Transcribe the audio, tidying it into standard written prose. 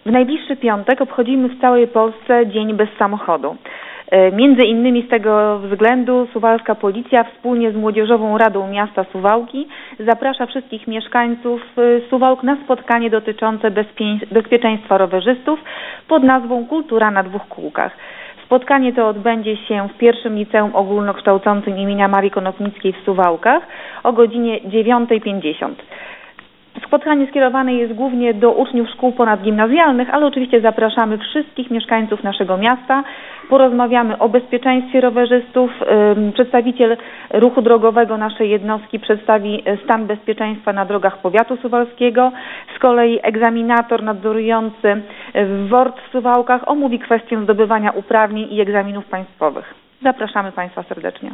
W najbliższy piątek obchodzimy w całej Polsce Dzień bez samochodu. Między innymi z tego względu suwalska policja wspólnie z Młodzieżową Radą Miasta Suwałki zaprasza wszystkich mieszkańców Suwałk na spotkanie dotyczące bezpieczeństwa rowerzystów pod nazwą Kultura na dwóch kółkach. Spotkanie to odbędzie się w pierwszym liceum ogólnokształcącym imienia Marii Konopnickiej w Suwałkach o godzinie 9:50. Spotkanie skierowane jest głównie do uczniów szkół ponadgimnazjalnych, ale oczywiście zapraszamy wszystkich mieszkańców naszego miasta. Porozmawiamy o bezpieczeństwie rowerzystów. Przedstawiciel ruchu drogowego naszej jednostki przedstawi stan bezpieczeństwa na drogach powiatu suwalskiego. Z kolei egzaminator nadzorujący WORD w Suwałkach omówi kwestię zdobywania uprawnień i egzaminów państwowych. Zapraszamy Państwa serdecznie.